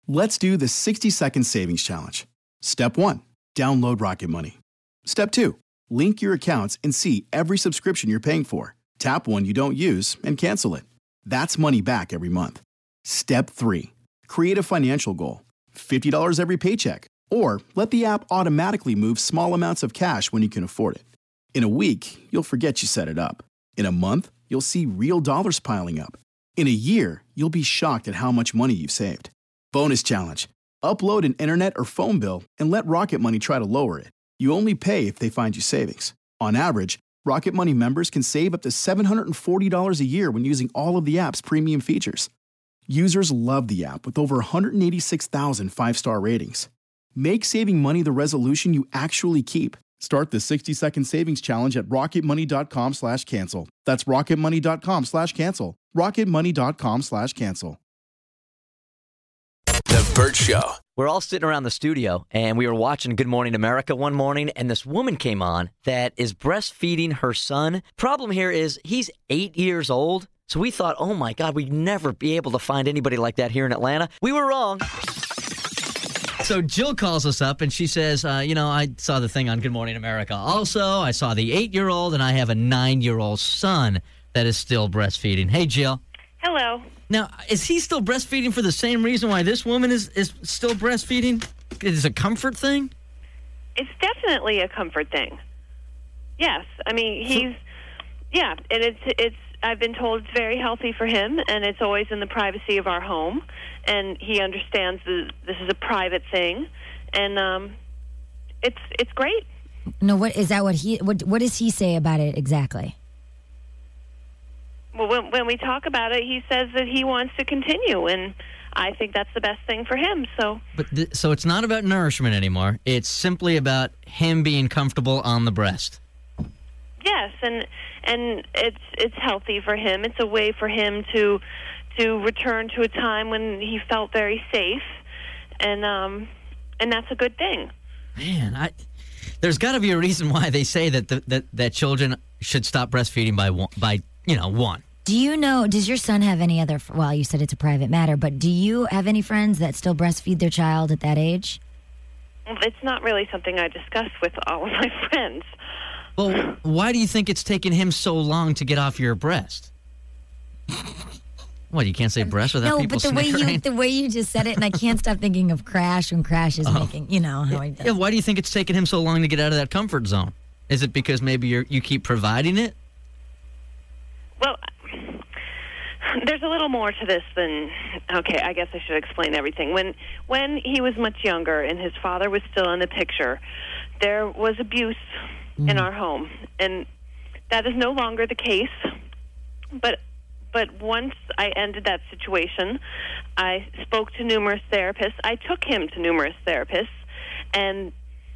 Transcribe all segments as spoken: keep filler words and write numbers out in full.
Let's do the sixty second savings challenge. Step one, download Rocket Money. Step two, link your accounts and see every subscription you're paying for. Tap one you don't use and cancel it. That's money back every month. Step three, create a financial goal. fifty dollars every paycheck. Or let the app automatically move small amounts of cash when you can afford it. In a week, you'll forget you set it up. In a month, you'll see real dollars piling up. In a year, you'll be shocked at how much money you've saved. Bonus challenge. Upload an internet or phone bill and let Rocket Money try to lower it. You only pay if they find you savings. On average, Rocket Money members can save up to seven hundred forty dollars a year when using all of the app's premium features. Users love the app with over one hundred eighty-six thousand five-star ratings. Make saving money the resolution you actually keep. Start the sixty second savings challenge at rocketmoney.com slash cancel. That's rocketmoney.com slash cancel. rocketmoney.com slash cancel. The Burt Show. We're all sitting around the studio, and we were watching Good Morning America one morning, and this woman came on that is breastfeeding her son. Problem here is he's eight years old, so we thought, oh, my God, we'd never be able to find anybody like that here in Atlanta. We were wrong. So Jill calls us up, and she says, uh, you know, I saw the thing on Good Morning America. Also, I saw the eight-year-old, and I have a nine-year-old son that is still breastfeeding. Hey, Jill. Hello. Now, is he still breastfeeding for the same reason why this woman is, is still breastfeeding? Is it a comfort thing? It's definitely a comfort thing. Yes. I mean, he's, yeah, and it's, it's, I've been told it's very healthy for him, and it's always in the privacy of our home, and he understands that this is a private thing, and um, it's it's great. No, what is that? What he what what does he say about it exactly? Well, when, when we talk about it, he says that he wants to continue, and I think that's the best thing for him. So, but th- so it's not about nourishment anymore. It's simply about him being comfortable on the breast. Yes, and and it's it's healthy for him. It's a way for him to to return to a time when he felt very safe, and um and that's a good thing. Man, I there's got to be a reason why they say that the, that that children should stop breastfeeding by one, by you know one. Do you know, does your son have any other, well, you said it's a private matter, but do you have any friends that still breastfeed their child at that age? It's not really something I discuss with all of my friends. Well, why do you think it's taken him so long to get off your breast? What, you can't say breast without no, people but the way snickering? you the way you just said it, and I can't stop thinking of Crash when Crash is Oh. making, you know, how he does. Yeah, why do you think it's taken him so long to get out of that comfort zone? Is it because maybe you're, you keep providing it? Well, there's a little more to this than, okay, I guess I should explain everything. When when he was much younger and his father was still in the picture, there was abuse mm. in our home, and that is no longer the case. But but once I ended that situation, I spoke to numerous therapists. I took him to numerous therapists, and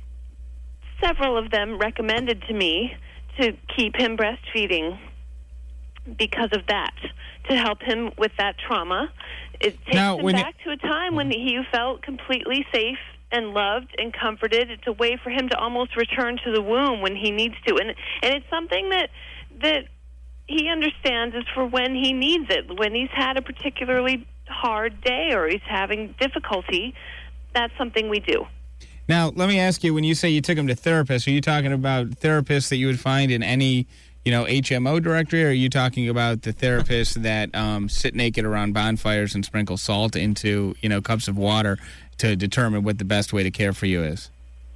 several of them recommended to me to keep him breastfeeding because of that, to help him with that trauma. It takes now, him back to a time when he felt completely safe and loved and comforted. It's a way for him to almost return to the womb when he needs to. And and it's something that that he understands is for when he needs it, when he's had a particularly hard day or he's having difficulty. That's something we do. Now, let me ask you, when you say you took him to therapists, are you talking about therapists that you would find in any, you know, H M O directory, or are you talking about the therapists that um, sit naked around bonfires and sprinkle salt into, you know, cups of water to determine what the best way to care for you is?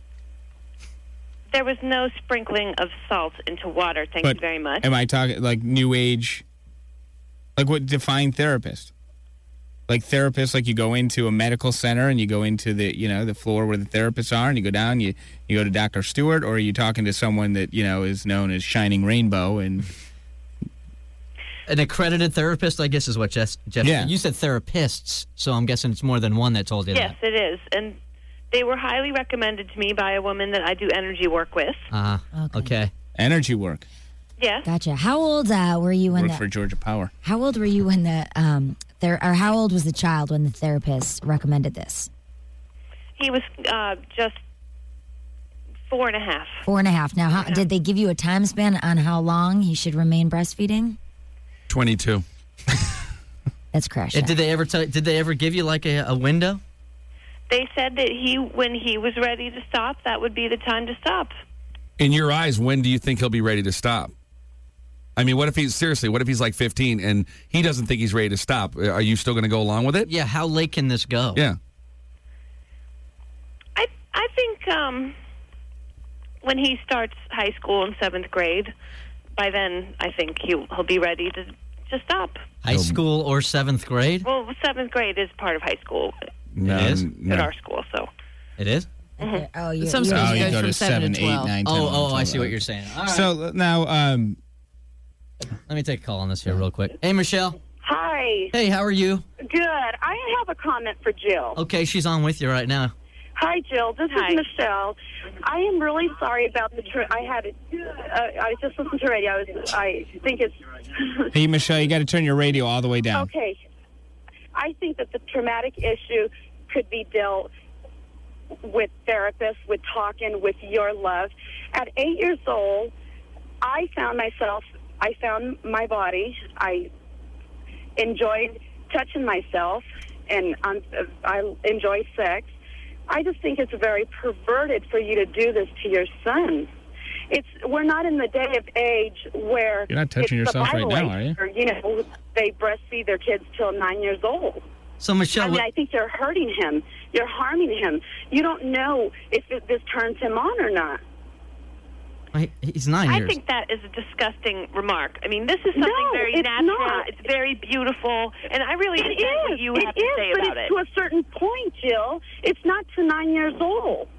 There was no sprinkling of salt into water, thank but you very much. Am I talking like New Age, like what define therapist? Like therapists, like you go into a medical center and you go into the, you know, the floor where the therapists are and you go down, you, you go to Doctor Stewart, or are you talking to someone that, you know, is known as Shining Rainbow? And an accredited therapist, I guess, is what Jeff, Jeff yeah. said. You said therapists, so I'm guessing it's more than one that told you yes, that. Yes, it is. And they were highly recommended to me by a woman that I do energy work with. Uh, okay. okay. Energy work. Yes. Gotcha. How old uh, were you when Work the, for Georgia Power. How old were you when the um there or how old was the child when the therapist recommended this? He was uh, just four and a half. Four and a half. Now, how, did they give you a time span on how long he should remain breastfeeding? twenty-two. That's Crash. Did they ever tell? Did they ever give you like a, a window? they said that he, when he was ready to stop, that would be the time to stop. In your eyes, when do you think he'll be ready to stop? I mean, what if he's, seriously, what if he's like fifteen and he doesn't think he's ready to stop? Are you still going to go along with it? Yeah, how late can this go? Yeah. I I think um, when he starts high school in seventh grade, by then I think he'll, he'll be ready to, to stop. High school or seventh grade? Well, seventh grade is part of high school No, It is? no. at our school, so. It is? Okay. Oh, you. Some you- schools Oh, you goes go from to seven seven, to eight, twelve. nine, ten, Oh, eleven, oh, I twelve. see what you're saying. All right. So now, um, Let me take a call on this here real quick. Hey, Michelle. Hi. Hey, how are you? Good. I have a comment for Jill. Okay, she's on with you right now. Hi, Jill. This Hi. is Michelle. I am really sorry about the. Tra- I had. Uh, I just listened to radio. I was. I think it's. hey, Michelle, you got to turn your radio all the way down. Okay. I think that the traumatic issue could be dealt with therapists, with talking, with your love. At eight years old, I found myself. I found my body. I enjoyed touching myself, and um, I enjoy sex. I just think it's very perverted for you to do this to your son. It's we're not in the day of age where You're not touching it's the yourself right Bible now, are you? age where, you know, they breastfeed their kids till nine years old. So, Michelle, I mean, what- I think you're hurting him. You're harming him. You don't know if it, this turns him on or not. he- he's nine I years. think that is a disgusting remark. I mean, this is something No, very it's natural. not. It's very beautiful, and I really It understand what is. you it have to is, say but about it's it. to a certain point, Jill. It's not to nine years old.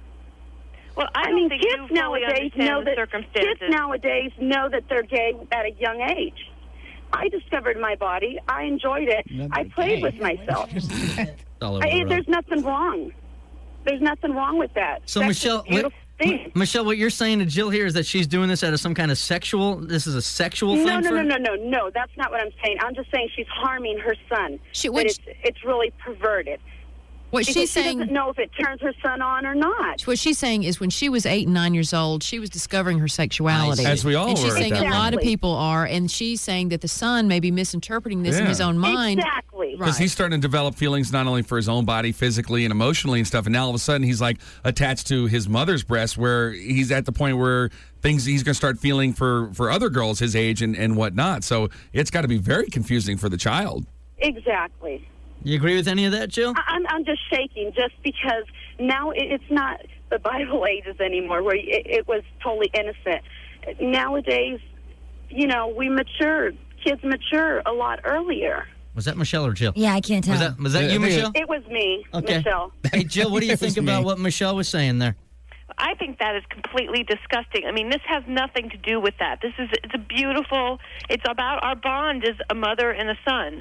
Well, I, I don't mean, think kids you fully nowadays understand know the that circumstances. kids nowadays know that they're gay at a young age. I discovered my body. I enjoyed it. Not I that played gay. with myself. All over I, the road. there's nothing wrong. There's nothing wrong with that. So, That's Michelle, a beautiful what, thing. Michelle, what you're saying to Jill here is that she's doing this out of some kind of sexual. This is a sexual No, thing no, for no, her? no, no, no. That's not what I'm saying. I'm just saying she's harming her son. She- That which- it's it's really perverted. What Because she's she saying, doesn't know if it turns her son on or not. what she's saying is, when she was eight and nine years old, she was discovering her sexuality. As we all and she's were at saying that a lot of point. people are, and she's saying that the son may be misinterpreting this in Yeah. his own mind. Exactly. Right. Because he's starting to develop feelings not only for his own body, physically and emotionally and stuff, and now all of a sudden he's like attached to his mother's breast, where he's at the point where things he's going to start feeling for, for other girls his age and, and whatnot. So it's got to be very confusing for the child. Exactly. You agree with any of that, Jill? I- I'm I'm just shaking just because now it- it's not the Bible ages anymore where it, it was totally innocent. Nowadays, you know, we mature. Kids mature a lot earlier. Was that Michelle or Jill? Yeah, I can't tell. Was that was that Yeah, you, I think it- Michelle? It was me, Okay. Michelle. Hey, Jill, what do you It was think about me. what Michelle was saying there? I think that is completely disgusting. I mean, this has nothing to do with that. This is it's a beautiful. It's about our bond as a mother and a son.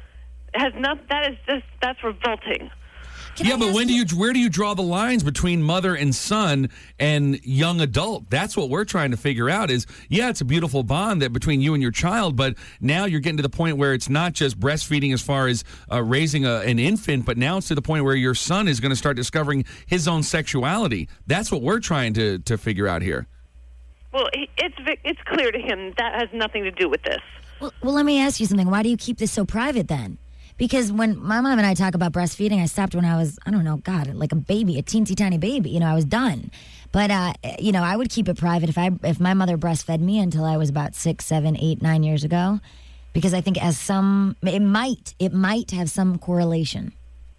It has not. That is just that's revolting. Can yeah, I but ask when do you where do you draw the lines between mother and son and young adult? That's what we're trying to figure out is, yeah, it's a beautiful bond that between you and your child, but now you're getting to the point where it's not just breastfeeding as far as uh, raising a, an infant, but now it's to the point where your son is going to start discovering his own sexuality. That's what we're trying to, to figure out here. Well, he- it's vi- it's clear to him that has nothing to do with this. Well, well, let me ask you something. Why do you keep this so private then? Because when my mom and I talk about breastfeeding, I stopped when I was, I don't know, God, like a baby, a teensy tiny baby. You know, I was done. But, uh, you know, I would keep it private if I if my mother breastfed me until I was about six, seven, eight, nine years ago. Because I think as some, it might, it might have some correlation.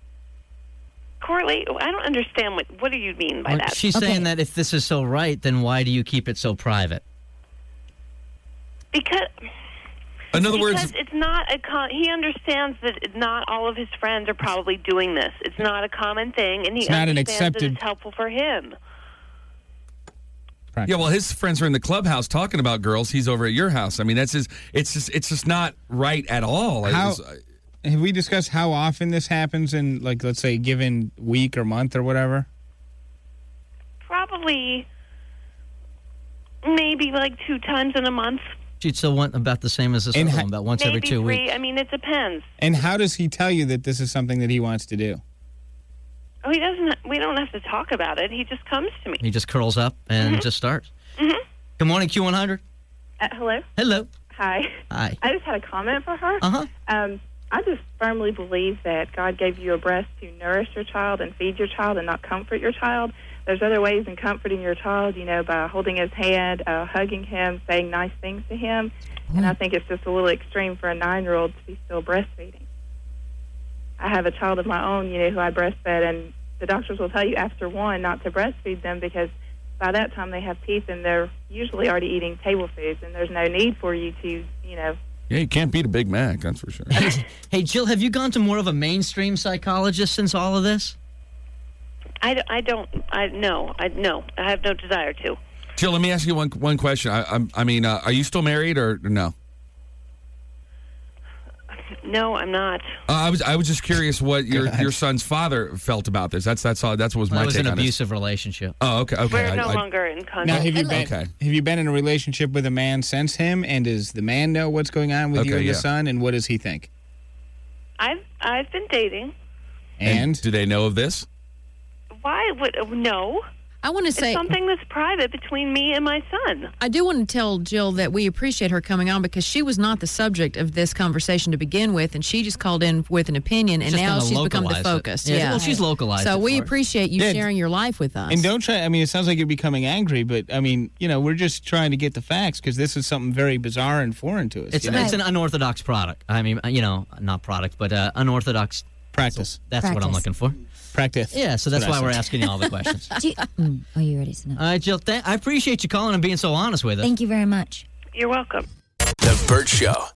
Correlate? I don't understand what. What do you mean by Well, that? she's Okay. saying that if this is so right, then why do you keep it so private? Because. In other Because words, it's not a con- he understands that not all of his friends are probably doing this. It's not a common thing, and he It's not an understands that accepted- it's helpful for him. yeah, well, his friends are in the clubhouse talking about girls. He's over at your house. I mean, that's just it's just it's just not right at all. How It's- have we discussed how often this happens in, like, let's say, a given week or month or whatever? Probably, maybe like two times in a month, She'd still want about the same as this And other ha- one, about once maybe every two three. weeks. I mean, it depends. And how does he tell you that this is something that he wants to do? Oh, he doesn't. We don't have to talk about it. He just comes to me. He just curls up and just starts. Mhm. Good morning, Q one hundred. Uh, hello. Hello. Hi. Hi. I just had a comment for her. Uh huh. Um, I just firmly believe that God gave you a breast to nourish your child and feed your child and not comfort your child. There's other ways in comforting your child, you know, by holding his hand, uh, hugging him, saying nice things to him. And I think it's just a little extreme for a nine-year-old to be still breastfeeding. I have a child of my own, you know, who I breastfed, and the doctors will tell you after one not to breastfeed them because by that time they have teeth and they're usually already eating table foods, and there's no need for you to, you know. Yeah, you can't beat a Big Mac, that's for sure. Hey, Jill, have you gone to more of a mainstream psychologist since all of this? I, I don't, I, no, I, no, I have no desire to. Jill, let me ask you one one question. I, I, I mean, uh, are you still married or, or no? No, I'm not. Uh, I was I was just curious what your, your son's father felt about this. That's that's all. That's what was Well, my it was take an on this. abusive relationship. Oh, okay, okay. We're I- no I- longer in contact. Now, have you been Okay. have you been in a relationship with a man since him? And does the man know what's going on with you Okay, and yeah. the son? And what does he think? I've I've been dating. And, do they know of this? Why would no? I want to It's say something that's private between me and my son. I do want to tell Jill that we appreciate her coming on because she was not the subject of this conversation to begin with, and she just called in with an opinion, and Just now kinda she's become the localized it. focus. Yeah, Yeah, well, she's localized So it we for us. appreciate you Yeah. sharing your life with us. and don't try. I mean, it sounds like you're becoming angry, but I mean, you know, we're just trying to get the facts because this is something very bizarre and foreign to us. It's, you know? it's an unorthodox product. I mean, you know, not product, but uh, unorthodox. Practice. That's what I'm Practice. looking for. Practice. Yeah, so that's what I why we're said. asking you all the questions. Do you, mm, oh, you ready to know? All right, Jill, th- I appreciate you calling and being so honest with us. Thank you very much. You're welcome. The Burt Show.